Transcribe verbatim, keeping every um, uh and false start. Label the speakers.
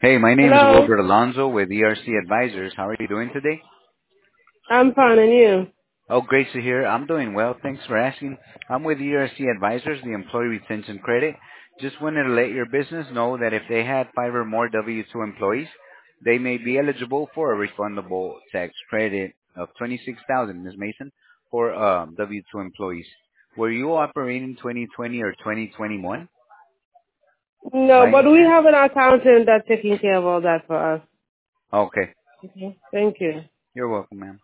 Speaker 1: Hey, my name is
Speaker 2: Hello.
Speaker 1: Wilbert Alonzo with E R C Advisors. How are you doing today?
Speaker 2: I'm fine, and you?
Speaker 1: Oh, great to hear. I'm doing well. Thanks for asking. I'm with E R C Advisors, the Employee Retention Credit. Just wanted to let your business know that if they had five or more W two employees, they may be eligible for a refundable tax credit of twenty-six thousand dollars, Miz Mason, for um, W two employees. Were you operating twenty twenty or twenty twenty-one
Speaker 2: No,
Speaker 1: by
Speaker 2: but
Speaker 1: any
Speaker 2: we
Speaker 1: chance?
Speaker 2: have an accountant that's taking care of all that for us.
Speaker 1: Okay.
Speaker 2: Okay. Thank you.
Speaker 1: You're welcome, ma'am.